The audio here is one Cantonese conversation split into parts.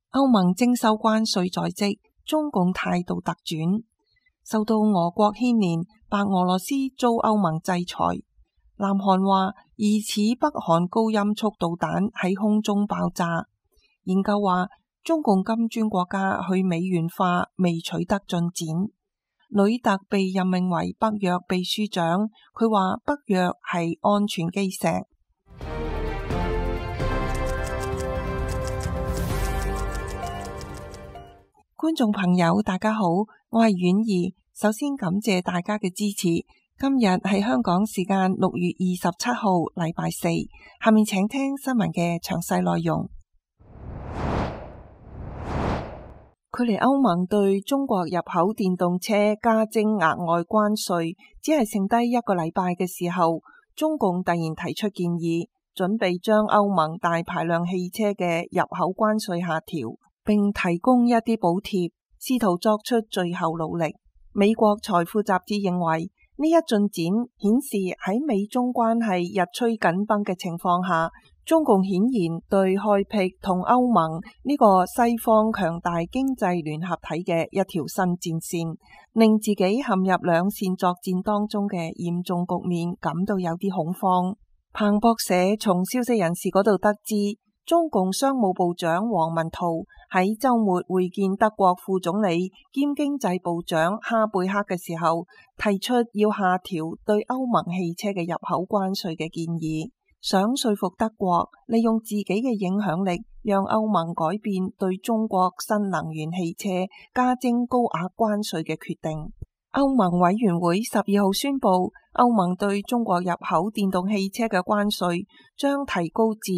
歐盟徵收關稅在即，中共態度突轉。受到俄國牽連，白俄羅斯遭歐盟制裁。南韓話疑似北韓高音速導彈喺空中爆炸。研究話中共金磚國家去美元化未取得進展。呂特被任命為北約秘書長，佢話北約係安全基石。觀眾朋友大家好，我係婉兒，首先感謝大家嘅支持。今日係香港時間6月27號禮拜四，下面請聽新聞嘅詳細內容。距離歐盟對中國入口電動車加徵額外關稅只係剩低一個禮拜嘅時候，中共突然提出建議，準備將歐盟大排量汽車嘅入口關稅下調，並提供一啲補貼，試圖作出最後努力。美國財富雜誌認為，呢一進展顯示喺美中關係日趨緊繃嘅情況下，中共顯然對開闢同歐盟呢個西方強大經濟聯合體嘅一條新戰線，令自己陷入兩線作戰當中嘅嚴重局面感到有啲恐慌。彭博社從消息人士嗰度得知，中共商務部長王文濤喺週末會見德國副總理兼經濟部長哈貝克嘅時候，提出要下調對歐盟汽車嘅入口關稅嘅建議，想說服德國利用自己嘅影響力，讓歐盟改變對中國新能源汽車加徵高額關稅嘅決定。歐盟委員會12號宣布，歐盟對中國入口電動汽車嘅關稅將提高至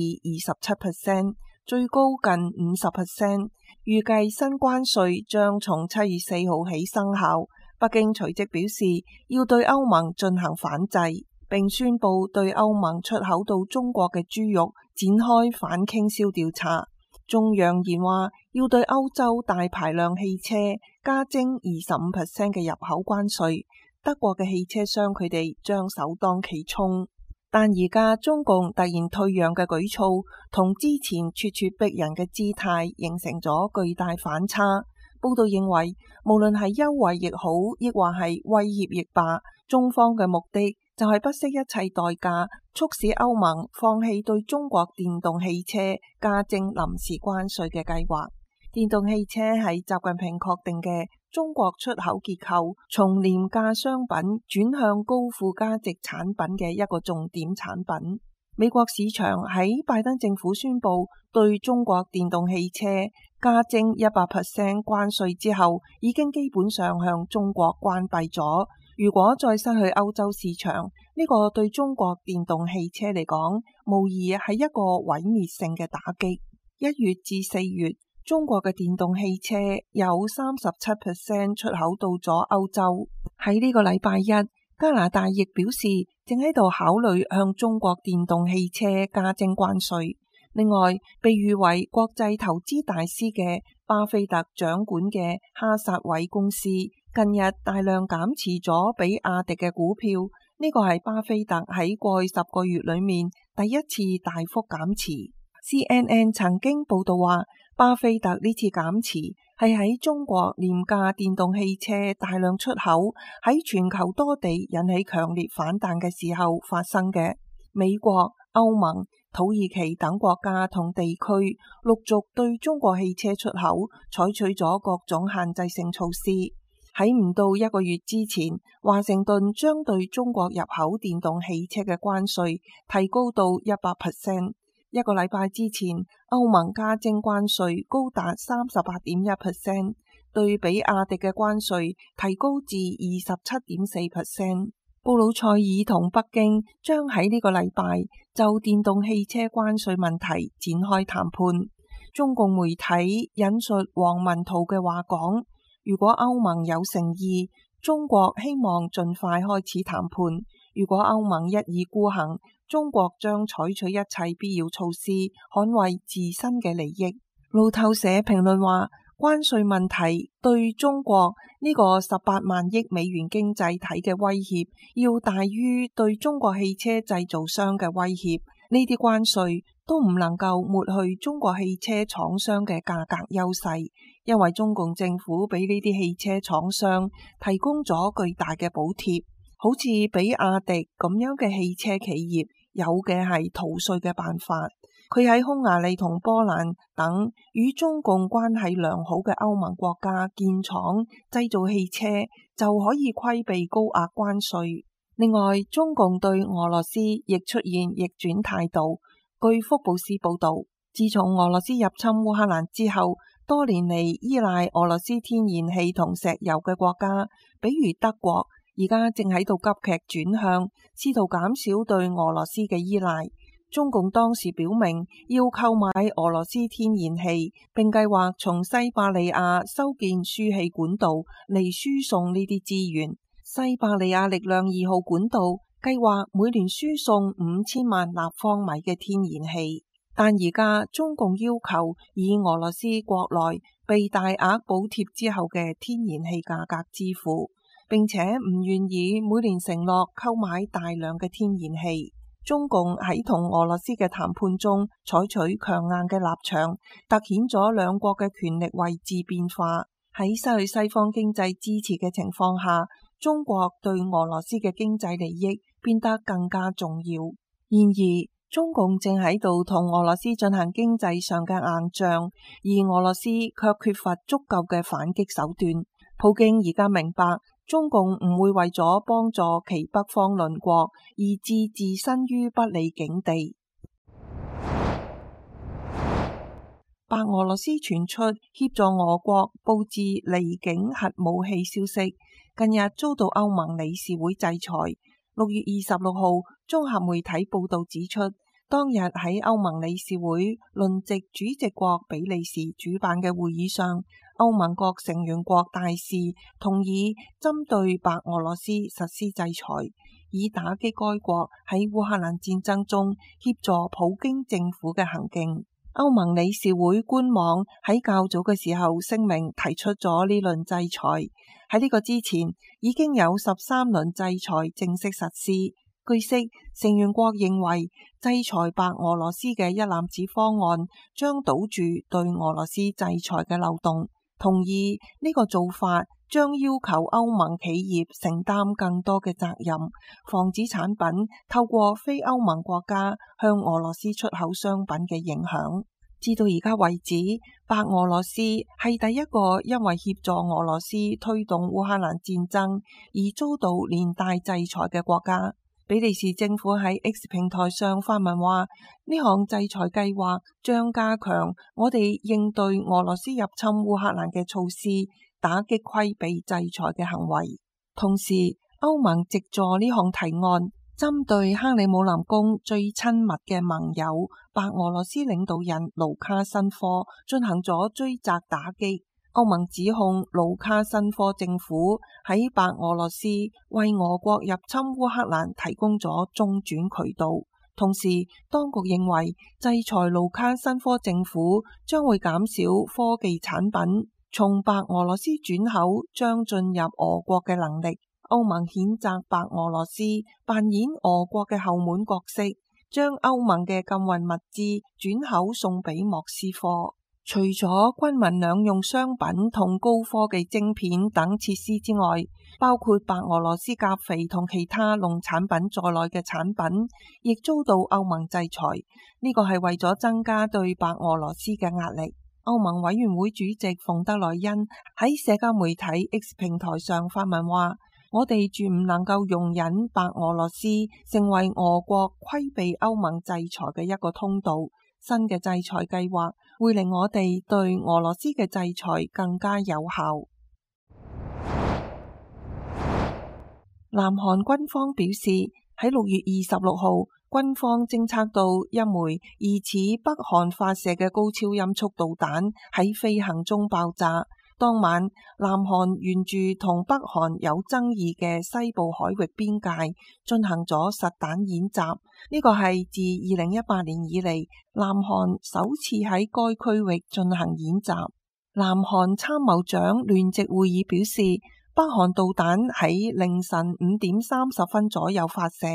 27%， 最高近 50%。預計新關稅將從7月4號起生效。北京隨即表示要對歐盟進行反制，並宣布對歐盟出口到中國嘅豬肉展開反傾銷調查。仲揚言話要對歐洲大排量汽車加徵 25% 嘅入口關稅，德國嘅汽車商佢哋將首當其衝。但而家中共突然退讓嘅舉措，同之前咄咄逼人嘅姿態形成咗巨大反差。報道認為，無論係優惠亦好，亦或係威脅亦罷，中方嘅目的就係不惜一切代價，促使歐盟放棄對中國電動汽車加徵臨時關稅嘅計劃。電動汽車係習近平確定嘅中國出口結構從廉價商品轉向高附加值產品嘅一個重點產品。美國市場喺拜登政府宣布對中國電動汽車加徵 100% 關稅之後，已經基本上向中國關閉咗。如果再失去歐洲市場，呢個對中國電動汽車嚟講，無疑係一個毀滅性嘅打擊。1月至4月，中國嘅電動汽車有 37% 出口到咗歐洲。喺呢個禮拜一，加拿大亦表示正喺度考慮向中國電動汽車加徵關稅。另外，被譽為國際投資大師嘅巴菲特掌管嘅哈薩韋公司近日大量減持咗比亞迪嘅股票，呢個係巴菲特喺過去10個月裏面第一次大幅減持。CNN 曾經報道話，巴菲特呢次減持係喺中國廉價電動汽車大量出口喺全球多地引起強烈反彈嘅時候發生嘅。美國、歐盟、土耳其等國家同地區陸續對中國汽車出口採取咗各種限制性措施。喺唔到1個月之前，華盛頓將對中國入口電動汽車嘅關稅提高到 100%。1個禮拜之前，歐盟加徵關稅高達 38.1%， 對比亞迪嘅關稅提高至 27.4%。布魯塞爾同北京將喺呢個禮拜就電動汽車關稅問題展開談判。中共媒體引述王文濤嘅話講，如果歐盟有誠意，中國希望盡快開始談判；如果歐盟一意孤行，中國將採取一切必要措施，捍衛自身嘅利益。路透社評論話，關稅問題對中國呢個18萬億美元經濟體嘅威脅，要大於對中國汽車製造商嘅威脅。呢啲關稅都唔能夠抹去中國汽車廠商嘅價格優勢，因為中共政府俾呢啲汽車廠商提供咗巨大嘅補貼，好似比亞迪咁樣嘅汽車企業有嘅係逃稅嘅辦法。佢喺匈牙利同波蘭等與中共關係良好嘅歐盟國家建廠製造汽車，就可以規避高額關稅。另外，中共對俄羅斯亦出現逆轉態度。據福布斯報道，自從俄羅斯入侵烏克蘭之後，多年嚟依賴俄羅斯天然氣同石油嘅國家，比如德國，而家正喺度急劇轉向，試圖減少對俄羅斯嘅依賴。中共當時表明要購買俄羅斯天然氣，並計劃從西伯利亞修建輸氣管道嚟輸送呢啲資源。西伯利亞力量2號管道計劃每年輸送5000萬立方米嘅天然氣，但而家中共要求以俄羅斯國內被大額補貼之後嘅天然氣價格支付，並且唔願意每年承諾購買大量嘅天然氣。中共喺同俄羅斯嘅談判中採取強硬嘅立場，凸顯咗兩國嘅權力位置變化。喺失去西方經濟支持嘅情況下，中國對俄羅斯嘅經濟利益變得更加重要。然而，中共正喺度同俄羅斯進行經濟上嘅硬仗，而俄羅斯卻缺乏足夠嘅反擊手段。普京而家明白，中共唔會為咗幫助其北方鄰國而置自身於不利境地。白俄羅斯傳出協助俄國佈置離境核武器消息，近日遭到歐盟理事會制裁。6月26號，綜合媒體報道指出，當日喺歐盟理事會輪值主席國比利時主辦嘅會議上，歐盟各成員國大使同意針對白俄羅斯實施制裁，以打擊該國喺烏克蘭戰爭中協助普京政府嘅行徑。歐盟理事會官網喺較早嘅時候聲明提出咗呢輪制裁。喺呢個之前，已經有13輪制裁正式實施。據悉，成員國認為制裁白俄羅斯嘅一攬子方案將堵住對俄羅斯制裁嘅漏洞，同意呢個做法將要求歐盟企業承擔更多嘅責任，防止產品透過非歐盟國家向俄羅斯出口商品嘅影響。至到而家為止，白俄羅斯係第一個因為協助俄羅斯推動烏克蘭戰爭而遭到連帶制裁嘅國家。比利時政府喺 X 平台上發文話，呢項制裁計劃將加強我哋應對俄羅斯入侵烏克蘭嘅措施，打擊規避制裁嘅行為。同時，歐盟藉助呢項提案，針對克里姆林宮最親密嘅盟友白俄羅斯領導人盧卡申科進行咗追責打擊。歐盟指控盧卡申科政府喺白俄羅斯為俄國入侵烏克蘭提供咗中轉渠道，同時當局認為制裁盧卡申科政府將會減少科技產品從白俄羅斯轉口將進入俄國嘅能力。歐盟譴責白俄羅斯扮演俄國嘅後門角色，將歐盟嘅禁運物資轉口送俾莫斯科。除咗軍民兩用商品同高科技晶片等設施之外，包括白俄羅斯鉀肥同其他農產品在內嘅產品，亦遭到歐盟制裁。呢個係為咗增加對白俄羅斯嘅壓力。歐盟委員會主席馮德萊恩喺社交媒體 X 平台上發文話：我哋絕唔能夠容忍白俄羅斯成為俄國規避歐盟制裁嘅一個通道。新嘅制裁計劃會令我哋對俄羅斯嘅制裁更加有效。南韓軍方表示，喺6月26號，軍方偵測到一枚疑似北韓發射嘅高超音速導彈喺飛行中爆炸。當晚，南韓沿住同北韓有爭議嘅西部海域邊界進行咗實彈演習，呢個係自2018年以嚟南韓首次喺該區域進行演習。南韓參謀長聯席會議表示，北韓導彈喺凌晨5點30分左右發射，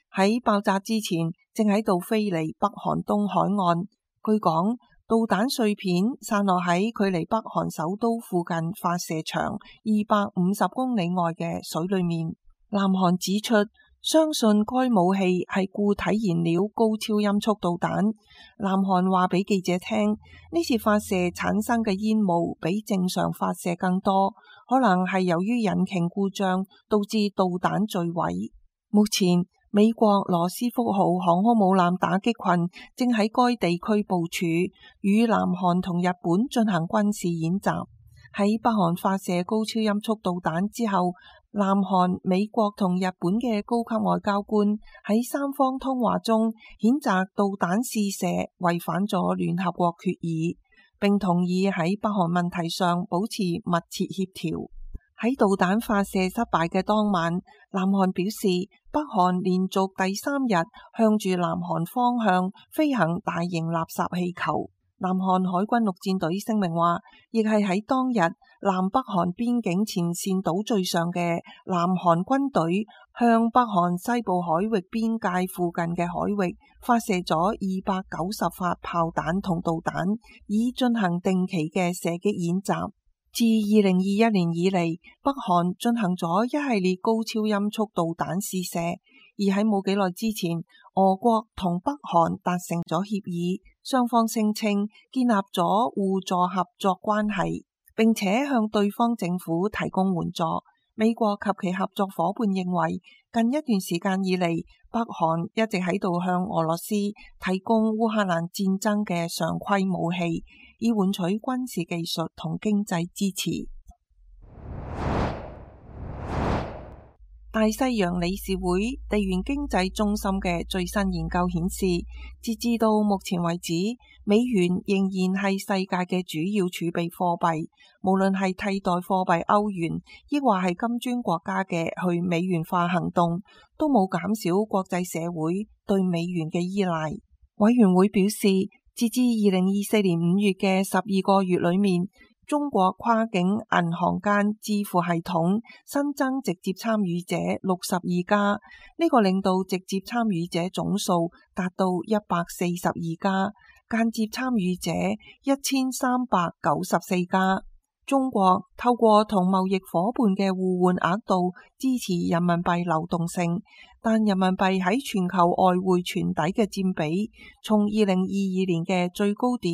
喺爆炸之前正喺度飛離北韓東海岸。據講，導彈碎片散落喺距離北韓首都附近發射場250公里外嘅水裏面。南韓指出，相信該武器係固體燃料高超音速導彈。南韓話俾記者聽，呢次發射產生嘅煙霧比正常發射更多，可能係由於引擎故障導致導彈墜毀。目前，美國羅斯福號航空母艦打擊群正喺該地區部署，與南韓同日本進行軍事演習。喺北韓發射高超音速導彈之後，南韓、美國同日本嘅高級外交官喺三方通話中譴責導彈試射違反咗聯合國決議，並同意喺北韓問題上保持密切協調。喺導彈發射失敗嘅當晚，南韓表示北韓連續第3日向住南韓方向飛行大型垃圾氣球。南韓海軍陸戰隊聲明話，亦係喺當日南北韓邊境前線島嶼上嘅南韓軍隊向北韓西部海域邊界附近嘅海域發射咗290發炮彈同導彈，以進行定期嘅射擊演習。自2021年以嚟，北韓進行咗一系列高超音速導彈試射，而喺冇幾耐之前，俄國同北韓達成咗協議，雙方聲稱建立咗互助合作關係，並且向對方政府提供援助。美國及其合作夥伴認為，近一段時間以嚟，北韓一直喺度向俄羅斯提供烏克蘭戰爭嘅常規武器，以換取軍事技術同經濟支持。大西洋理事會地緣經濟中心嘅最新研究顯示，截至到目前為止，美元仍然係世界嘅主要儲備貨幣，無論係替代貨幣歐元，抑或係金磚國家嘅去美元化行動，都冇減少國際社會對美元嘅依賴。委員會表示，截至2024年5月嘅12個月裏面，中國跨境銀行間支付系統新增直接參與者62家，呢個令到直接參與者總數達到142家，間接參與者1394家。中國透過同貿易夥伴嘅互換額度支持人民幣流動性，但人民幣喺全球外匯存底嘅佔比從2022年嘅最高點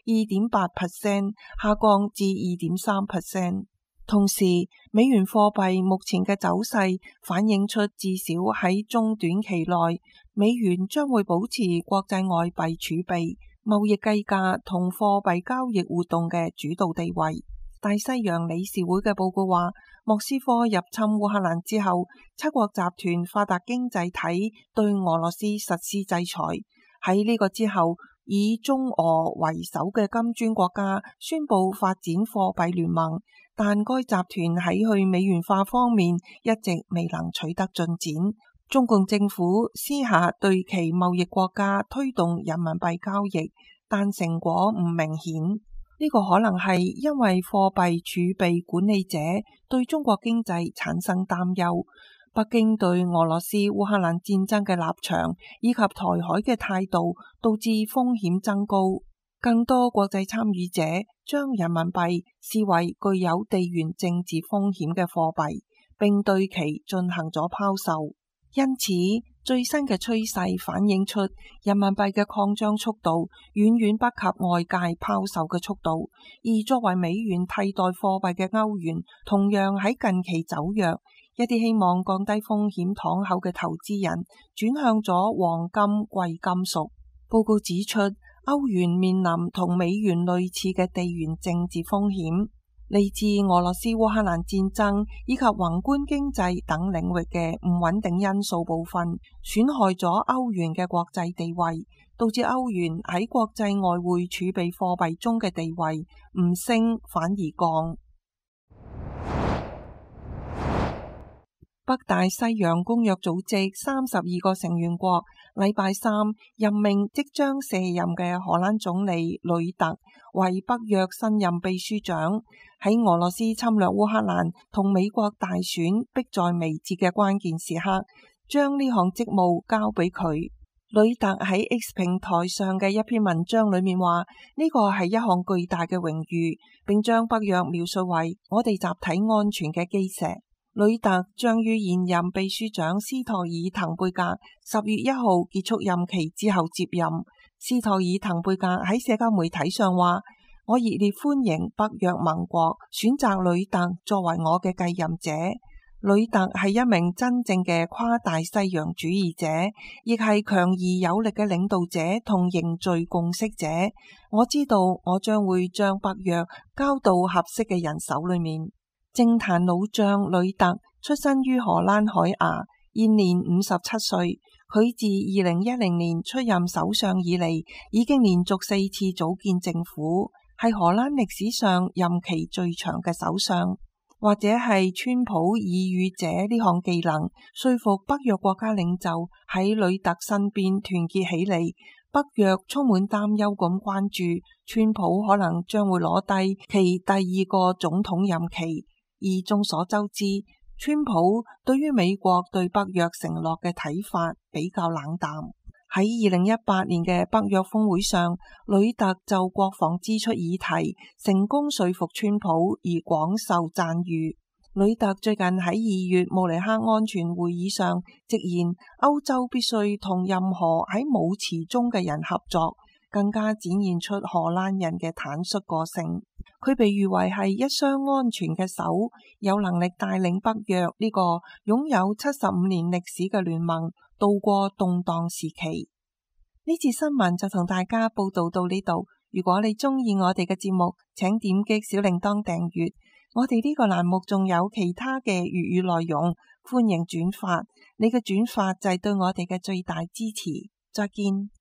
2.8% 下降至 2.3%。同時，美元貨幣目前嘅走勢反映出至少喺中短期內，美元將會保持國際外幣儲備、貿易計價同貨幣交易活動嘅主導地位。大西洋理事會嘅報告話，莫斯科入侵烏克蘭之後，七國集團發達經濟體對俄羅斯實施制裁。喺呢個之後，以中俄為首嘅金磚國家宣布發展貨幣聯盟，但該集團喺去美元化方面一直未能取得進展。中共政府私下對其貿易國家推動人民幣交易，但成果唔明顯。呢個可能係因為貨幣儲備管理者對中國經濟產生擔憂，北京對俄羅斯烏克蘭戰爭嘅立場以及台海嘅態度導致風險增高。更多國際參與者將人民幣視為具有地緣政治風險嘅貨幣，並對其進行咗拋售。因此，最新嘅趨勢反映出人民幣嘅擴張速度遠遠不及外界拋售嘅速度，而作為美元替代貨幣嘅歐元同樣喺近期走弱。一啲希望降低風險敞口嘅投資人轉向咗黃金、貴金屬。報告指出，歐元面臨同美元類似嘅地緣政治風險，嚟自俄羅斯烏克蘭戰爭以及宏觀經濟等領域嘅唔穩定因素部分，損害咗歐元嘅國際地位，導致歐元喺國際外匯儲備貨幣中嘅地位唔升反而降。北大西洋公約組織32個成員國禮拜三任命即將卸任嘅荷蘭總理呂特為北約新任秘書長。喺俄羅斯侵略烏克蘭同美國大選迫在眉睫嘅關鍵時刻， 將呢項職務交俾佢。呂特喺 X 平台上嘅一篇文章裏面話，呢個係一項巨大嘅榮譽，並將北約描述為我哋集體安全嘅基石。呂特將於現任秘書長斯托爾滕貝格10月1號結束任期之後接任。斯托爾滕貝格喺社交媒體上話，我熱烈歡迎北約盟國選擇呂特作為我嘅繼任者。呂特係一名真正嘅跨大西洋主義者，亦係強而有力嘅領導者同凝聚共識者。我知道我將會將北約交到合適嘅人手裏面。政壇老將呂特出身於荷蘭海牙，現年57歲。佢自2010年出任首相以嚟，已經連續4次組建政府，係荷蘭歷史上任期最長嘅首相。或者係川普耳語者呢項技能，說服北約國家領袖喺呂特身邊團結起嚟。北約充滿擔憂咁關注川普可能將會攞低其第2個總統任期。而眾所周知，川普對於美國對北約承諾嘅睇法比較冷淡。喺2018年嘅北約峰會上，呂特就國防支出議題成功說服川普而廣受讚譽。呂特最近喺2月慕尼黑安全會議上直言，歐洲必須同任何喺舞池中嘅人合作，更加展現出荷蘭人嘅坦率個性。佢被譽為係一雙安全嘅手，有能力帶領北約呢個擁有75年歷史嘅聯盟度過動盪時期。呢次新聞就同大家報道到呢度。如果你中意我哋嘅節目，請點擊小鈴鐺訂閱。我哋呢個欄目仲有其他嘅粵語內容，歡迎轉發。你嘅轉發就係對我哋嘅最大支持。再見。